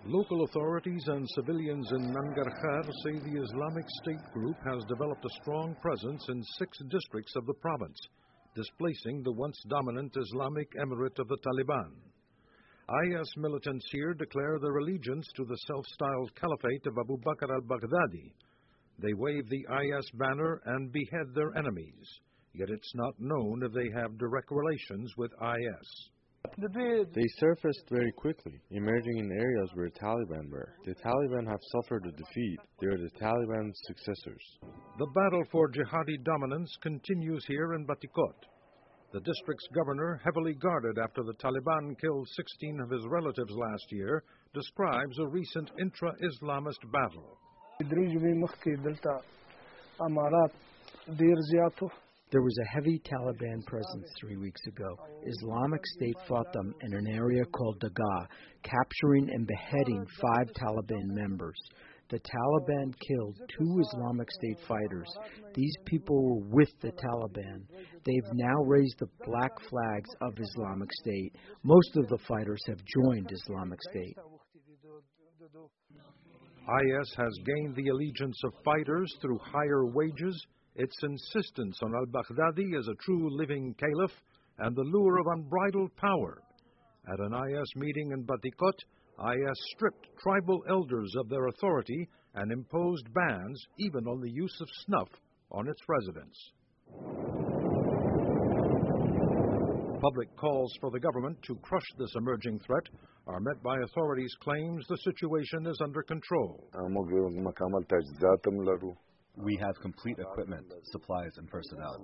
Local authorities and civilians in Nangarhar say the Islamic State group has developed a strong presence in 6 districts of the province, displacing the once dominant Islamic Emirate of the Taliban. IS militants here declare their allegiance to the self-styled Caliphate of Abu Bakr al-Baghdadi. They wave the IS banner and behead their enemies, yet it's not known if they have direct relations with IS. They surfaced very quickly, emerging in areas where Taliban were. The Taliban have suffered a defeat. They are the Taliban's successors. The battle for jihadi dominance continues here in Batikot. The district's governor, heavily guarded after the Taliban killed 16 of his relatives last year, describes a recent intra-Islamist battle. There was a heavy Taliban presence 3 weeks ago. Islamic State fought them in an area called Daga, capturing and beheading 5 Taliban members. The Taliban killed 2 Islamic State fighters. These people were with the Taliban. They've now raised the black flags of Islamic State. Most of the fighters have joined Islamic State. IS has gained the allegiance of fighters through higher wages, its insistence on al-Baghdadi as a true living caliph, and the lure of unbridled power. At an IS meeting in Batikot, IS stripped tribal elders of their authority and imposed bans even on the use of snuff on its residents. Public calls for the government to crush this emerging threat are met by authorities' claims the situation is under control. We have complete equipment, supplies, and personnel.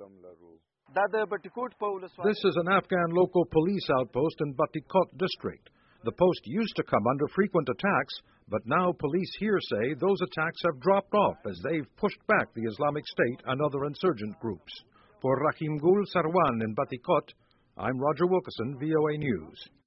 This is an Afghan local police outpost in Batikot district. The post used to come under frequent attacks, but now police here say those attacks have dropped off as they've pushed back the Islamic State and other insurgent groups. For Rahim Gul Sarwan in Batikot, I'm Roger Wilkerson, VOA News.